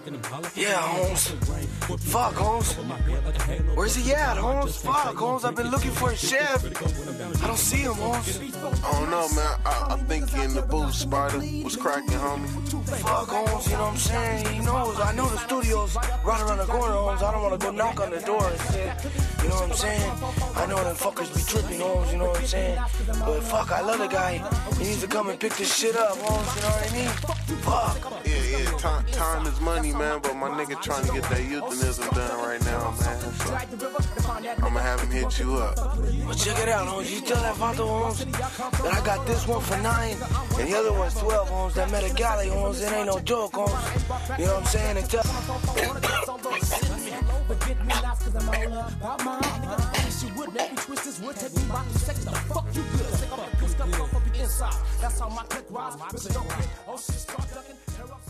Yeah, Holmes. Fuck, Holmes. Where's he at, Holmes? Fuck, Holmes. I've been looking for a chef. I don't see him, Holmes. I don't know, man. I think in the booth, Spider was cracking, homie. Fuck, Holmes, you know what I'm saying? He knows. I know the studio's right around the corner, Holmes. I don't want to go knock on the door and shit. You know what I'm saying? I know them fuckers be tripping, Holmes, you know what I'm saying? But fuck, I love the guy. He needs to come and pick this shit up, Holmes, you know what I mean? Fuck. Yeah, time is money, man, but my nigga trying to get that euthanism done right now, man. So I'ma have him hit you up. Well, check it out, Holmes. You tell that Vato, Holmes, that I got this one for 9 and the other one's 12, Holmes. That Metagali, Holmes, it ain't no joke, Holmes. You know what I'm saying? And tell... That's how my click rise.